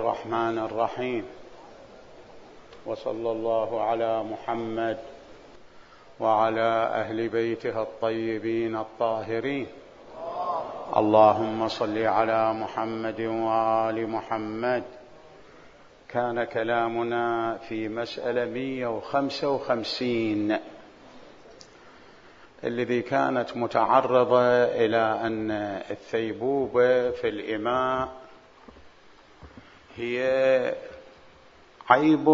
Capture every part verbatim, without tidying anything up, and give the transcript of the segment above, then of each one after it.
الرحمن الرحيم، وصلى الله على محمد وعلى أهل بيته الطيبين الطاهرين. اللهم صل على محمد وآل محمد. كان كلامنا في مسألة مئة وخمسة وخمسين الذي كانت متعرضة إلى أن الثيبوبة في الإماء هي عيب،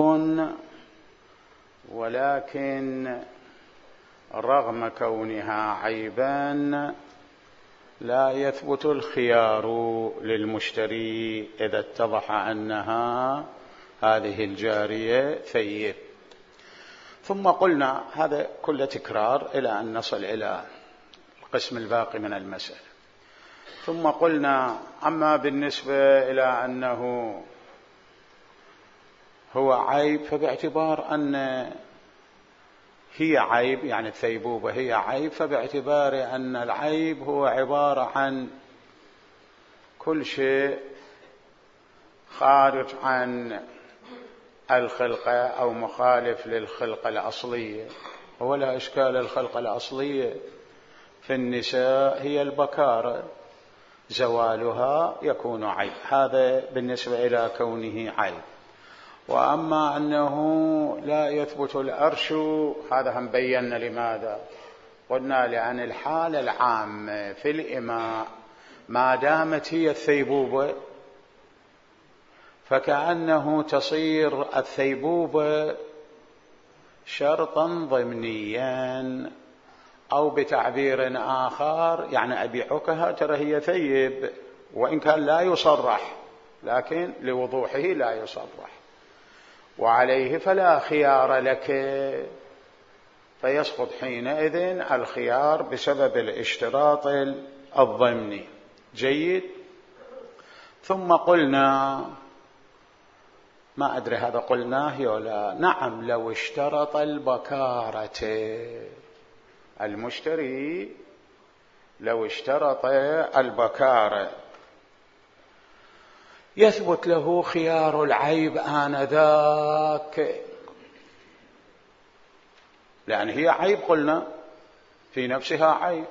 ولكن رغم كونها عيبا لا يثبت الخيار للمشتري إذا اتضح أنها هذه الجارية ثيب. ثم قلنا هذا كله تكرار إلى أن نصل إلى القسم الباقي من المسألة. ثم قلنا أما بالنسبة إلى أنه هو عيب، فباعتبار أن هي عيب، يعني الثيبوبة هي عيب، فباعتبار أن العيب هو عبارة عن كل شيء خارج عن الخلقة أو مخالف للخلقة الأصلية. ولا إشكال، الخلقة الأصلية في النساء هي البكارة، زوالها يكون عيب. هذا بالنسبة إلى كونه عيب. وأما أنه لا يثبت الأرش، هذا هم بينا لماذا. قلنا لأن الحالة العامة في الإماء ما دامت هي الثيبوبة، فكأنه تصير الثيبوبة شرطا ضمنيا، أو بتعبير آخر يعني أبيعكها ترى هي ثيب، وإن كان لا يصرح، لكن لوضوحه لا يصرح، وعليه فلا خيار لك، فيسقط حينئذ الخيار بسبب الاشتراط الضمني. جيد. ثم قلنا، ما أدري هذا قلناه ولا نعم، لو اشترط البكارة، المشتري لو اشترط البكارة يثبت له خيار العيب آنذاك، لأن هي عيب، قلنا في نفسها عيب،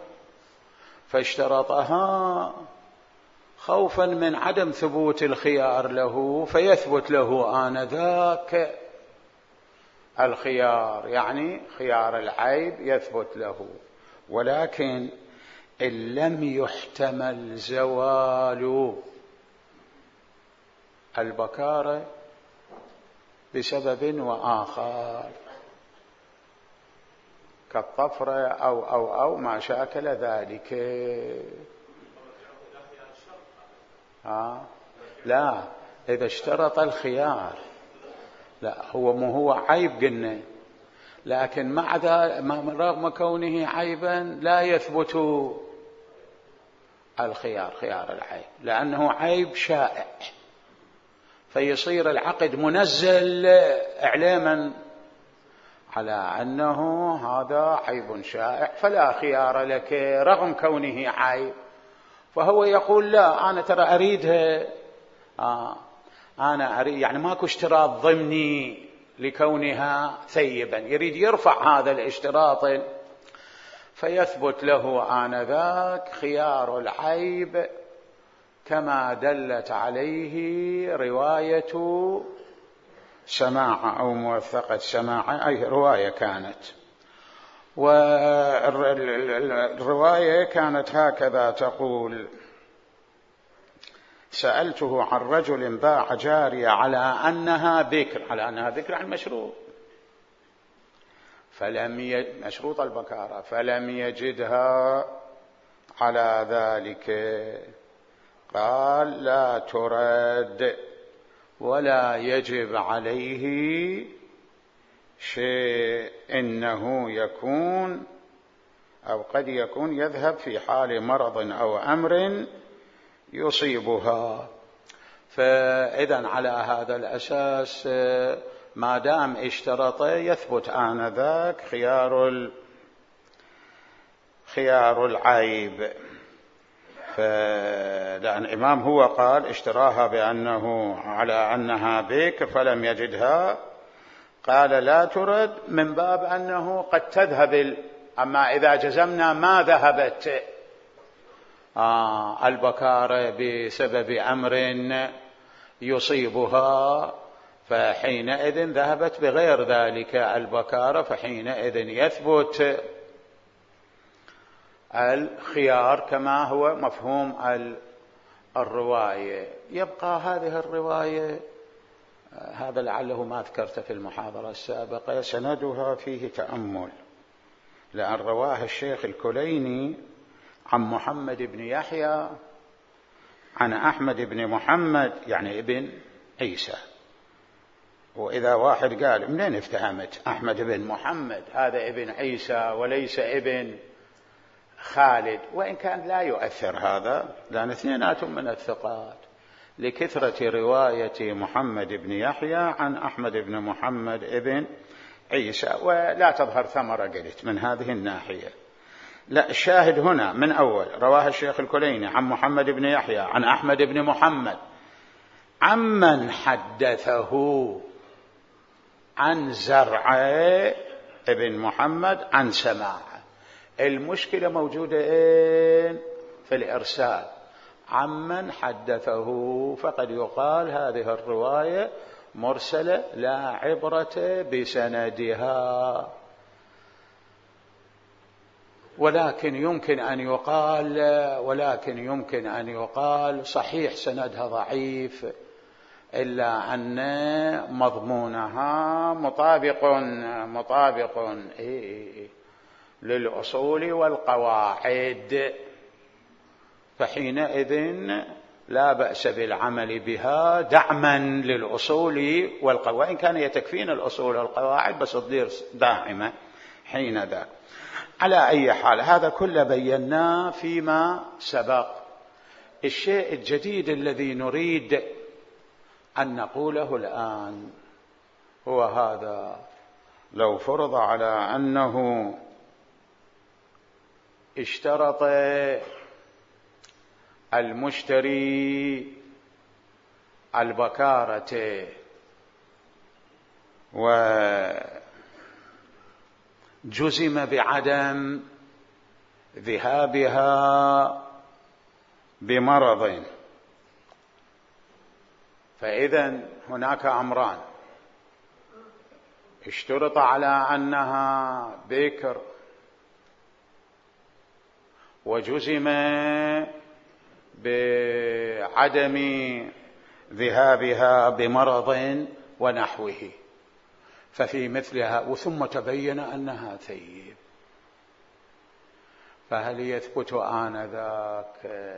فاشترطها خوفا من عدم ثبوت الخيار له، فيثبت له آنذاك الخيار، يعني خيار العيب يثبت له. ولكن إن لم يحتمل زوال البكارة بسبب وآخر كالطفرة أو أو أو ما شاكل ذلك. آه لا، إذا اشترط الخيار، لا هو مو هو عيب قلنا، لكن مع ذا رغم كونه عيبا لا يثبت الخيار، خيار العيب، لأنه عيب شائع، فيصير العقد منزل إعلاما على أنه هذا عيب شائع، فلا خيار لك رغم كونه عيب. فهو يقول لا، أنا ترى أريدها، آه أنا أريد، يعني ماكو اشتراط ضمني لكونها ثيبا، يريد يرفع هذا الاشتراط، فيثبت له آنذاك خيار العيب، كما دلت عليه رواية سماعة أو موثقة سماعة، أي رواية كانت. والرواية كانت هكذا تقول: سألته عن رجل باع جارية على أنها بكر، على أنها بكر عن مشروط، فلم يجد مشروط البكارة، فلم يجدها على ذلك، قال لا ترد ولا يجب عليه شيء، إنه يكون أو قد يكون يذهب في حال مرض أو أمر يصيبها. فإذا على هذا الأساس ما دام اشترط يثبت آنذاك خيار خيار العيب. لأن الإمام هو قال اشتراها بأنه على أنها بكر فلم يجدها، قال لا ترد من باب أنه قد تذهب، أما إذا جزمنا ما ذهبت آه البكارة بسبب أمر يصيبها فحينئذ ذهبت بغير ذلك البكارة، فحينئذ يثبت الخيار كما هو مفهوم الرواية. يبقى هذه الرواية، هذا لعله ما ذكرت في المحاضرة السابقة، سندها فيه تأمل، لأن رواه الشيخ الكليني عن محمد بن يحيى عن أحمد بن محمد يعني ابن عيسى. وإذا واحد قال منين افتهمت أحمد بن محمد هذا ابن عيسى وليس ابن خالد، وإن كان لا يؤثر هذا لأن اثنيناتهم من الثقات، لكثرة رواية محمد بن يحيى عن أحمد بن محمد ابن عيسى، ولا تظهر ثمرة قلت من هذه الناحية. لا، الشاهد هنا من أول رواه الشيخ الكليني عن محمد بن يحيى عن أحمد بن محمد عمن حدثه عن زرع ابن محمد عن سماع. المشكلة موجودة في الإرسال، عمن حدثه، فقد يقال هذه الرواية مرسلة لا عبرة بسندها، ولكن يمكن أن يقال ولكن يمكن أن يقال صحيح سندها ضعيف، إلا أن مضمونها مطابق مطابق للأصول والقواعد، فحينئذ لا بأس بالعمل بها دعما للأصول والقواعد، وإن كان يتكفين الأصول والقواعد بس تضير داعمة حين ذاك. على أي حال هذا كله بيناه فيما سبق. الشيء الجديد الذي نريد أن نقوله الآن هو هذا: لو فرض على أنه اشترط المشتري البكارة وجزم بعدم ذهابها بمرض، فإذا هناك أمران: اشترط على أنها بكر وجزم بعدم ذهابها بمرض ونحوه، ففي مثلها وثم تبين أنها ثيب، فهل يثبت آنذاك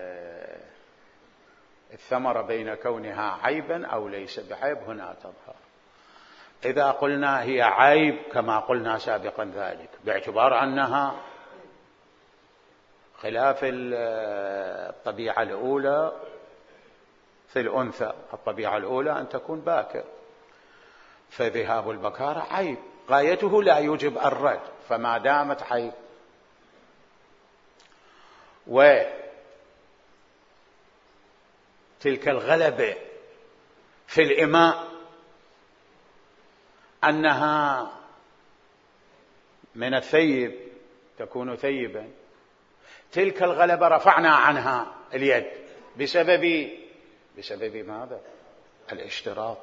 الثمرة بين كونها عيبا أو ليس بعيب؟ هنا تظهر. إذا قلنا هي عيب كما قلنا سابقا ذلك باعتبار أنها خلاف الطبيعة الأولى في الأنثى، الطبيعة الأولى أن تكون باكر، فذهاب البكارة عيب غايته لا يوجب الرد، فما دامت عيب وتلك الغلبة في الإماء أنها من الثيب تكون ثيبا، تلك الغلبة رفعنا عنها اليد بسبب بسبب ماذا؟ الاشتراط،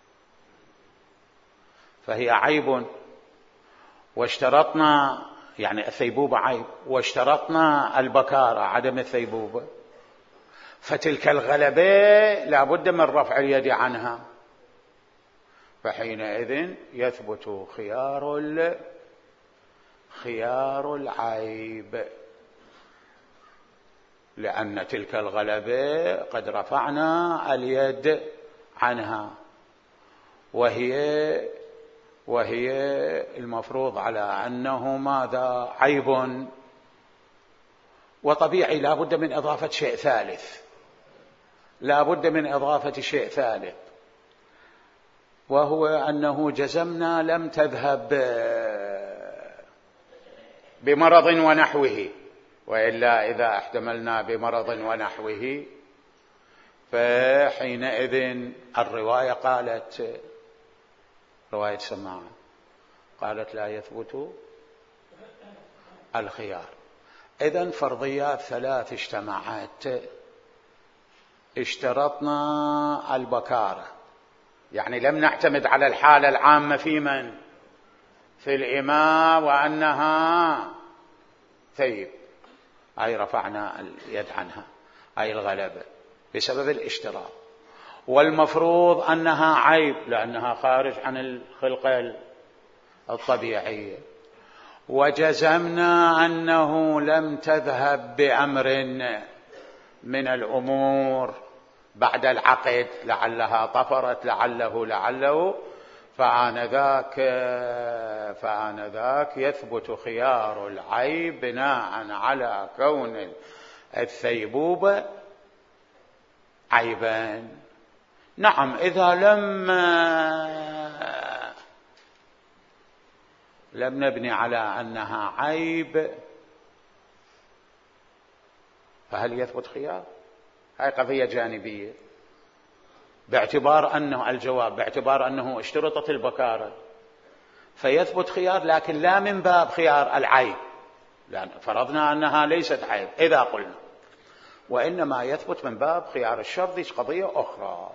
فهي عيب واشترطنا، يعني الثيبوبة عيب واشترطنا البكارة عدم الثيبوبة، فتلك الغلبة لا بد من رفع اليد عنها، فحينئذ يثبت خيار خيار العيب، لأن تلك الغلبة قد رفعنا اليد عنها، وهي وهي المفروض على أنه ماذا؟ عيب، وطبيعي لا بد من إضافة شيء ثالث، لا بد من إضافة شيء ثالث، وهو أنه جزمنا لم تذهب بمرض ونحوه، وإلا إذا احتملنا بمرض ونحوه فحينئذ الرواية قالت، رواية سماع قالت لا يثبت الخيار. إذن فرضيات ثلاث اجتمعت. اشترطنا البكارة، يعني لم نعتمد على الحالة العامة في من؟ في الإماء وأنها ثيب، أي رفعنا اليد عنها أي الغلبة بسبب الاشتراط. والمفروض أنها عيب لأنها خارج عن الخلقة الطبيعية. وجزمنا أنه لم تذهب بأمر من الأمور بعد العقد، لعلها طفرت لعله لعله فآنذاك فآنذاك يثبت خيار العيب بناء على كون الثيبوبة عيبا. نعم، إذا لم لم نبني على أنها عيب فهل يثبت خيار؟ هاي قضية جانبية، باعتبار أنه الجواب باعتبار أنه اشترطت البكارة فيثبت خيار، لكن لا من باب خيار العيب، لأن فرضنا أنها ليست عيب إذا قلنا، وإنما يثبت من باب خيار الشرط، قضية أخرى.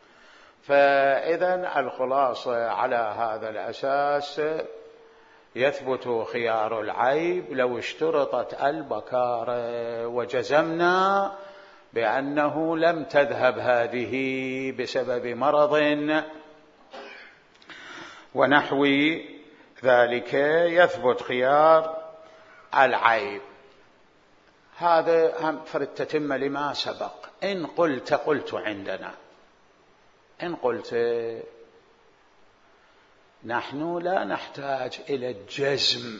فإذا الخلاصة على هذا الأساس يثبت خيار العيب لو اشترطت البكارة، وجزمنا بأنه لم تذهب هذه بسبب مرض ونحو ذلك، يثبت خيار العيب. هذا هم فرد تتمة لما سبق. إن قلت قلت عندنا إن قلت نحن لا نحتاج إلى الجزم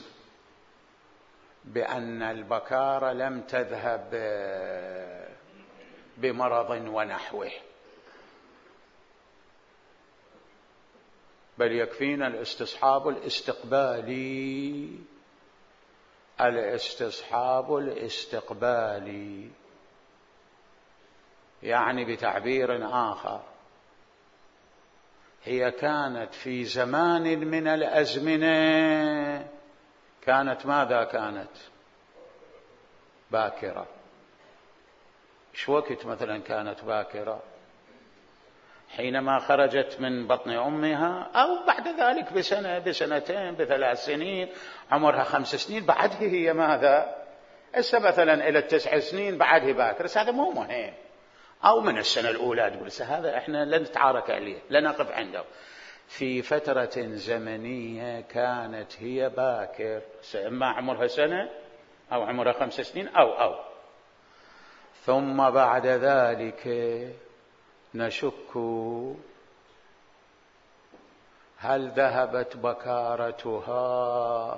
بأن البكارة لم تذهب بمرض ونحوه، بل يكفينا الاستصحاب الاستقبالي الاستصحاب الاستقبالي يعني بتعبير آخر هي كانت في زمان من الأزمنة كانت ماذا كانت؟ باكرة. إيش وقت مثلا كانت باكرة؟ حينما خرجت من بطن أمها، أو بعد ذلك بسنة بسنتين بثلاث سنين، عمرها خمس سنين بعده هي ماذا؟ هسه مثلا إلى التسع سنين بعده باكرة، هذا مو مهم. أو من السنة الأولى تقول هذا إحنا لن نتعارك عليه، لن نقف عنده. في فترة زمنية كانت هي باكر، إما عمرها سنة أو عمرها خمس سنين أو أو ثم بعد ذلك نشك هل ذهبت بكارتها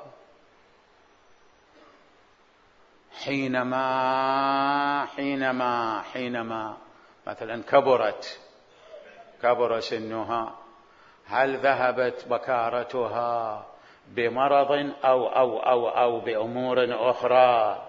حينما حينما حينما مثلا كبرت كبر سنها، هل ذهبت بكارتها بمرض أو أو أو أو بأمور أخرى؟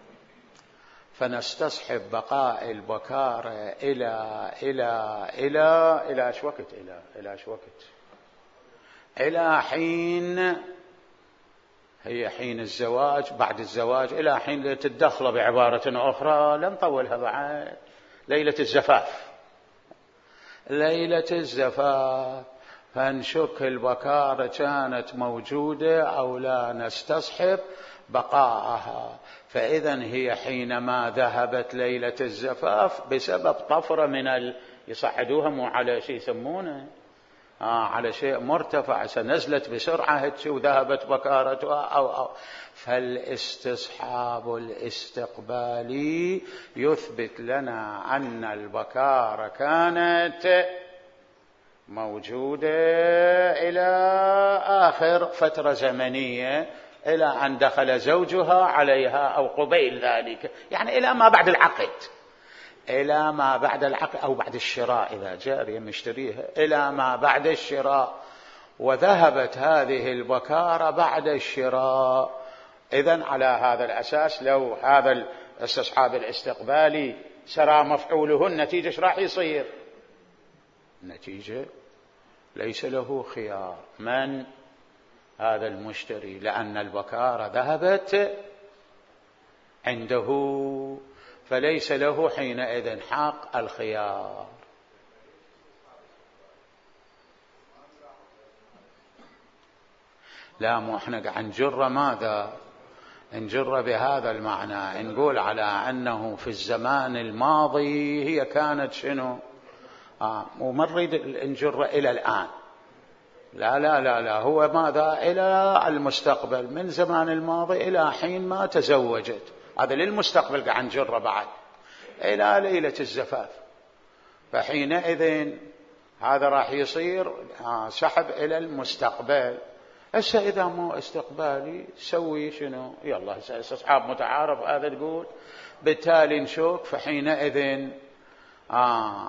فنستصحب بقاء البكارة إلى إلى إلى إلى إيش وقت؟ إلى إلى إيش وقت؟ إلى حين هي حين الزواج، بعد الزواج إلى حين ليلة الدخلة، بعبارة أخرى لم طولها بعد ليلة الزفاف. ليلة الزفاف فنشك البكارة كانت موجودة أو لا، نستصحب بقاءها. فإذن هي حينما ذهبت ليلة الزفاف بسبب طفرة من ال... يصعدوها مو على شيء يسمونه آه على شيء مرتفع، سنزلت بسرعة وذهبت بكارتها أو أو فالاستصحاب الاستقبالي يثبت لنا أن البكارة كانت موجودة إلى آخر فترة زمنية، إلى أن دخل زوجها عليها أو قبيل ذلك، يعني إلى ما بعد العقد، إلى ما بعد العقد أو بعد الشراء إذا جارية مشتريها، إلى ما بعد الشراء. وذهبت هذه البكارة بعد الشراء إذن على هذا الأساس لو هذا الاستصحاب الاستقبالي سرى مفعوله النتيجة ايش راح يصير؟ النتيجة ليس له خيار، من هذا المشتري، لأن البكارة ذهبت عنده، فليس له حينئذ حق الخيار. لا، مو احنا قاعد نجر ماذا؟ نجر بهذا المعنى، نقول على أنه في الزمان الماضي هي كانت شنو؟ آه وما نريد نجر إلى الآن، لا لا لا لا، هو ماذا؟ إلى المستقبل، من زمان الماضي إلى حين ما تزوجت، هذا للمستقبل قاعد نجر بعد إلى ليلة الزفاف، فحينئذ هذا راح يصير آه سحب إلى المستقبل. هسه إذا مو استقبالي سوي شنو؟ يلا استصحاب متعارف هذا تقول، بالتالي نشوف، فحينئذ آه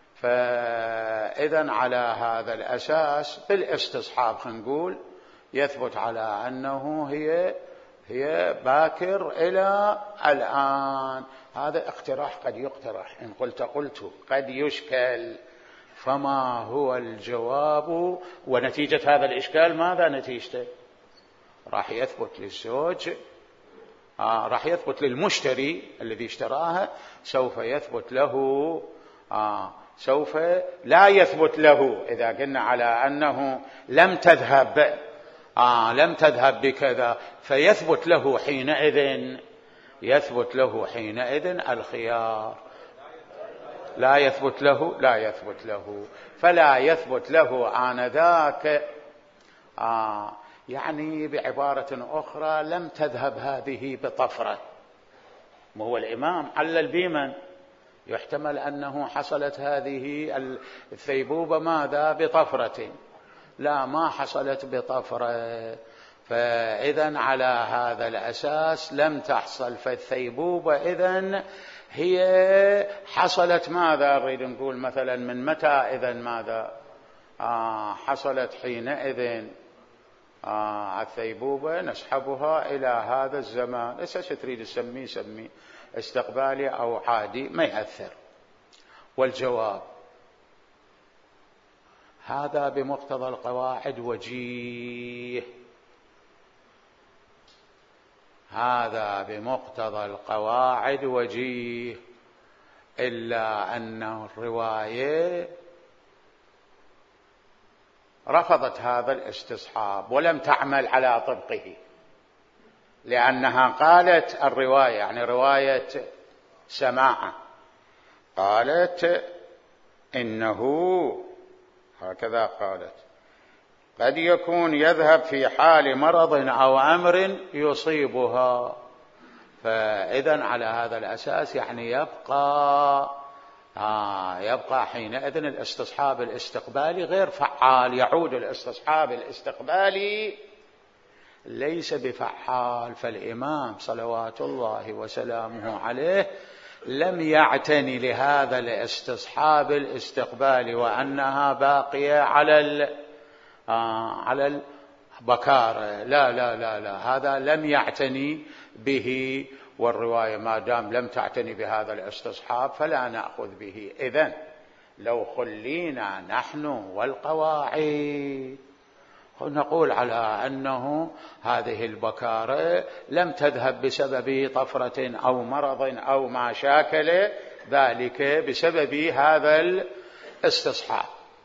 فإذا على هذا الأساس بالاستصحاب خلينا نقول يثبت على أنه هي هي باكر إلى الآن. هذا اقتراح قد يقترح، إن قلت قلت قد يشكل، فما هو الجواب؟ ونتيجة هذا الإشكال ماذا نتيجته؟ راح يثبت للزوج آه راح يثبت للمشتري الذي اشتراها، سوف يثبت له آه سوف لا يثبت له إذا قلنا على أنه لم تذهب آه لم تذهب بكذا، فيثبت له حينئذ يثبت له حينئذ الخيار. لا يثبت له لا يثبت له فلا يثبت له آنذاك آه يعني بعبارة أخرى لم تذهب هذه بطفرة. ما هو الإمام علل بمن؟ يحتمل أنه حصلت هذه الثيبوبة ماذا؟ بطفرة، لا ما حصلت بطفرة، فإذن على هذا الأساس لم تحصل، فالثيبوبة إذن هي حصلت ماذا؟ نريد نقول مثلا من متى إذن ماذا؟ آه حصلت حينئذ آه الثيبوبة نسحبها إلى هذا الزمان، إيش تريد تسميه سميه استقبالي أو عادي ما يأثر. والجواب هذا بمقتضى القواعد وجيه، هذا بمقتضى القواعد وجيه، إلا أن الرواية رفضت هذا الاستصحاب ولم تعمل على طبقه، لأنها قالت الرواية يعني رواية سماعة قالت إنه هكذا قالت قد يكون يذهب في حال مرض أو أمر يصيبها، فإذن على هذا الأساس يعني يبقى آه يبقى حينئذ الاستصحاب الاستقبالي غير فعال، يعود الاستصحاب الاستقبالي ليس بفعال. فالإمام صلوات الله وسلامه عليه لم يعتني لهذا الاستصحاب الاستقبالي وأنها باقية على ال آه على البكارة، لا لا لا لا، هذا لم يعتني به، والرواية ما دام لم تعتني بهذا الاستصحاب فلا نأخذ به. إذن لو خلينا نحن والقواعد نقول على أنه هذه البكارة لم تذهب بسبب طفرة أو مرض أو ما شاكل ذلك بسبب هذا الاستصحاب.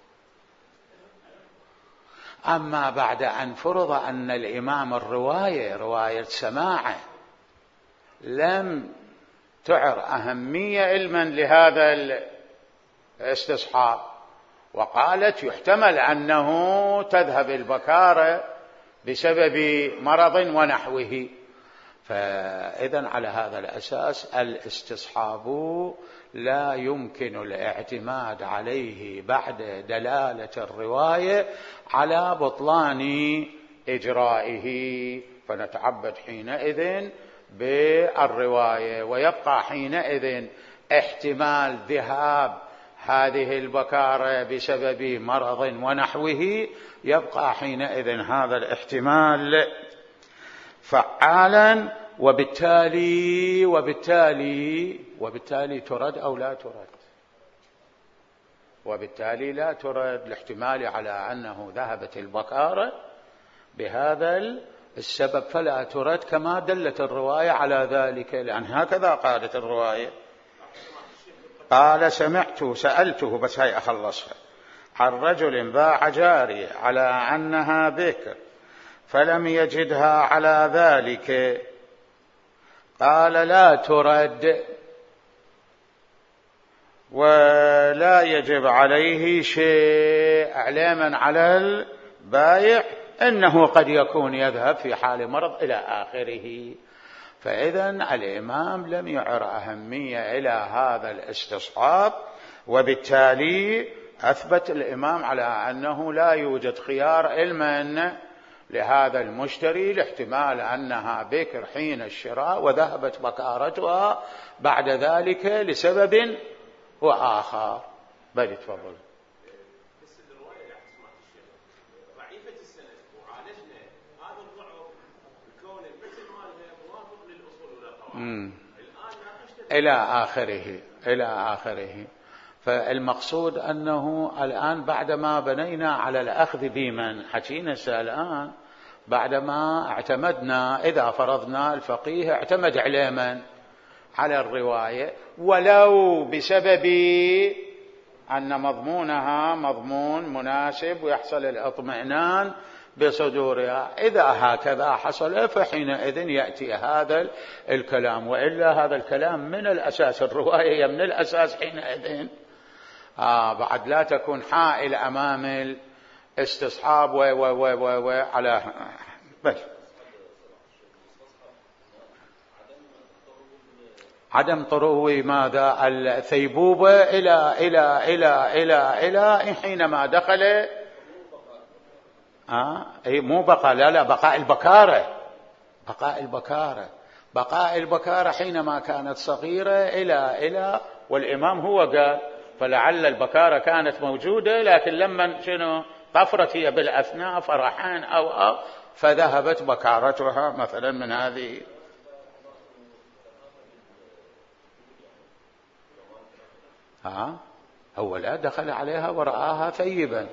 أما بعد أن فرض أن الإمام الرواية رواية سماعة لم تعر أهمية علما لهذا الاستصحاب، وقالت يحتمل أنه تذهب البكارة بسبب مرض ونحوه، فإذن على هذا الأساس الاستصحاب لا يمكن الاعتماد عليه بعد دلالة الرواية على بطلان إجرائه، فنتعبد حينئذ بالرواية، ويبقى حينئذ احتمال ذهاب هذه البكارة بسبب مرض ونحوه، يبقى حينئذ هذا الاحتمال. فعالا، وبالتالي وبالتالي وبالتالي ترد أو لا ترد، وبالتالي لا ترد لاحتمال على أنه ذهبت البكارة بهذا السبب فلا ترد، كما دلت الرواية على ذلك، لأن هكذا قالت الرواية. قال سمعت سألته، بس هاي أخلصها، عن رجل باع جارية على أنها بكر فلم يجدها على ذلك، قال لا ترد ولا يجب عليه شيء، اعلاما على البائع انه قد يكون يذهب في حال مرض الى اخره. فاذا الامام لم يعر اهميه الى هذا الاستصحاب، وبالتالي اثبت الامام على انه لا يوجد خيار علما لهذا المشتري لاحتمال انها بكر حين الشراء وذهبت بكارتها بعد ذلك لسبب وآخر. بل تفضل. بس الرواية اللي سمعت الشيخ ضعيفة السند، وعالجنا هذا الضعف بكون المثل مالها موافق للأصول والقواعد. الآن إلى آخره إلى آخره. فالمقصود أنه الآن بعدما بنينا على الأخذ بمن حكينا الآن، بعدما اعتمدنا، إذا فرضنا الفقيه اعتمد على من؟ على الرواية، ولو بسبب أن مضمونها مضمون مناسب ويحصل الاطمئنان بصدورها. إذا هكذا حصل فحينئذ يأتي هذا الكلام، وإلا هذا الكلام من الأساس، الرواية من الأساس حينئذ آه بعد لا تكون حائل أمام الاستصحاب و و و و على بل عدم طرو ماذا الثيبوبة إلى إلى إلى إلى إلى حينما دخل آه أي مو بقاء، لا لا بقاء البكارة، بقاء البكارة بقاء البكارة حينما كانت صغيرة إلى إلى والإمام هو قال فلعل البكارة كانت موجودة، لكن لما شنو طفرت هي بالأثناء فرحان أو أو فذهبت بكارتها مثلا من هذه. ها هو لا دخل عليها ورآها ثيبا،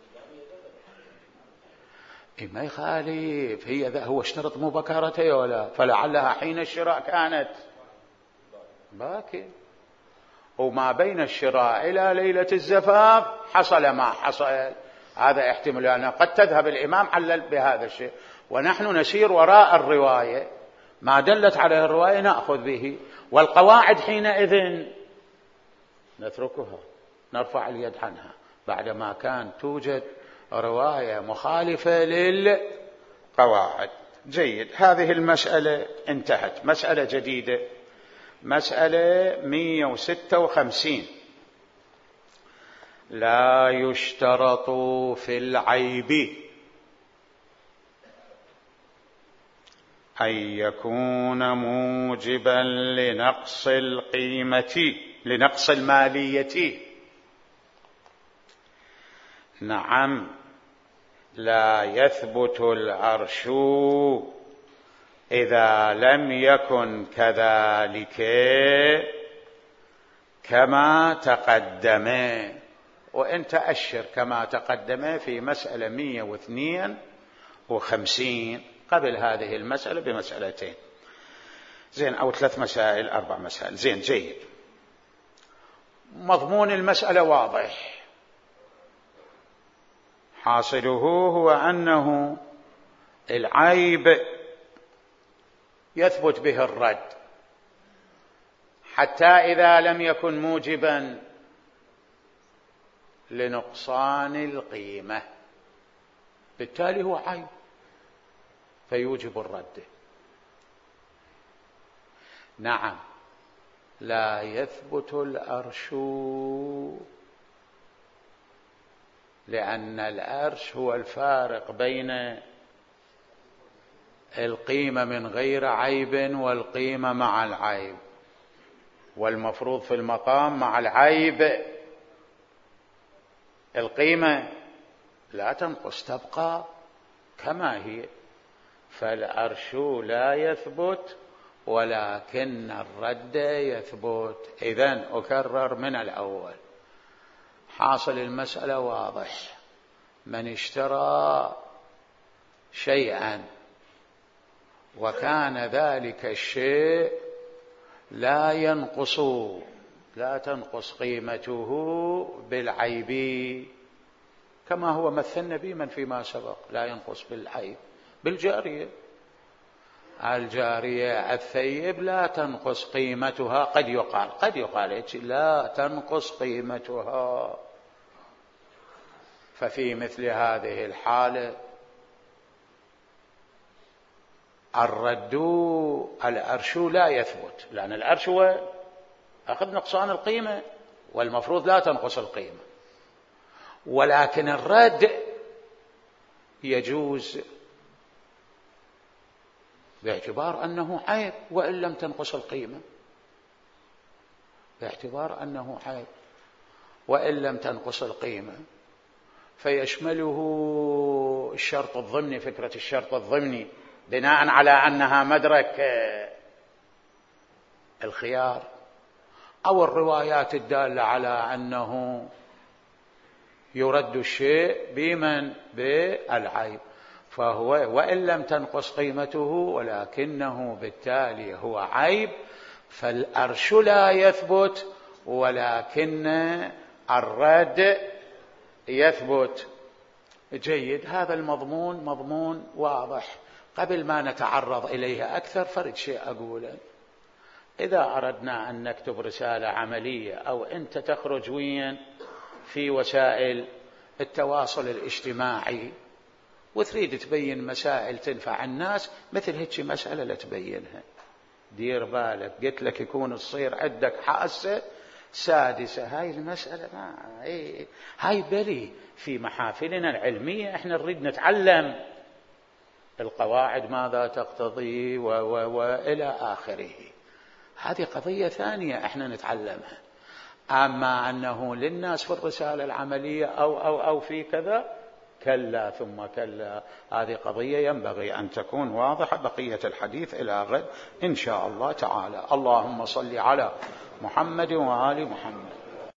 ما يخالف، هي هو اشترط مو بكارتها ولا، فلعلها حين الشراء كانت باكر، وما بين الشراء إلى ليلة الزفاف حصل ما حصل. هذا احتمال أن قد تذهب الإمام علل بهذا الشيء، ونحن نسير وراء الرواية، ما دلت عليه الرواية نأخذ به، والقواعد حينئذ نتركها نرفع اليد عنها بعدما كان توجد رواية مخالفة للقواعد. جيد، هذه المسألة انتهت. مسألة جديدة، مسألة مئة وستة وخمسين. لا يشترط في العيب أن يكون موجبا لنقص القيمة لنقص المالية. نعم، لا يثبت العرش إذا لم يكن كذلك كما تقدم، وإن تأشر كما تقدم في مسألة مئة واثنين وخمسين قبل هذه المسألة بمسألتين، زين، أو ثلاث مسائل أربع مسائل. زين، جيد. مضمون المسألة واضح، حاصله هو أنه العيب يثبت به الرد حتى إذا لم يكن موجبا لنقصان القيمة، بالتالي هو عيب فيوجب الرد. نعم، لا يثبت الأرش لأن الأرش هو الفارق بين القيمة من غير عيب والقيمة مع العيب، والمفروض في المقام مع العيب القيمة لا تنقص، تبقى كما هي، فالعرش لا يثبت ولكن الرد يثبت. إذن أكرر من الأول، حاصل المسألة واضح. من اشترى شيئا وكان ذلك الشيء لا ينقص لا تنقص قيمته بالعيب، كما هو مثلنا بمن فيما سبق لا ينقص بالعيب، بالجارية. الجارية الثيب لا تنقص قيمتها، قد يقال قد يقال لا تنقص قيمتها. ففي مثل هذه الحالة الرد العرش لا يثبت، لأن العرش هو أخذ نقصان القيمة والمفروض لا تنقص القيمة، ولكن الرد يجوز باعتبار أنه عيب وإن لم تنقص القيمة، باعتبار أنه عيب وإن لم تنقص القيمة. فيشمله الشرط الضمني، فكرة الشرط الضمني بناء على أنها مدرك الخيار، أو الروايات الدالة على أنه يرد الشيء بمن بالعيب، فهو وإن لم تنقص قيمته ولكنه بالتالي هو عيب، فالعرش لا يثبت ولكن الرد يثبت. جيد، هذا المضمون مضمون واضح. قبل ما نتعرض إليه أكثر فرد شيء أقوله. إذا أردنا أن نكتب رسالة عملية أو أنت تخرج وين في وسائل التواصل الاجتماعي وتريد تبين مسائل تنفع الناس، مثل هيك مسألة لا تبينها، دير بالك، قلت لك يكون تصير عندك حاسة سادسة. هاي المسألة ما هاي, هاي بلي في محافلنا العلمية احنا نريد نتعلم القواعد ماذا تقتضي و و وإلى آخره. هذه قضية ثانية احنا نتعلمها. أما أنه للناس في الرسالة العملية أو أو أو في كذا، كلا ثم كلا، هذه قضية ينبغي أن تكون واضحة. بقية الحديث إلى غد إن شاء الله تعالى. اللهم صل على محمد وآل محمد.